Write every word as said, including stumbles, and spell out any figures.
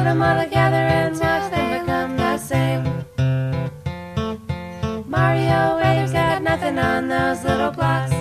them all together and watch them become the same. Mario ain't got nothing on those little blocks.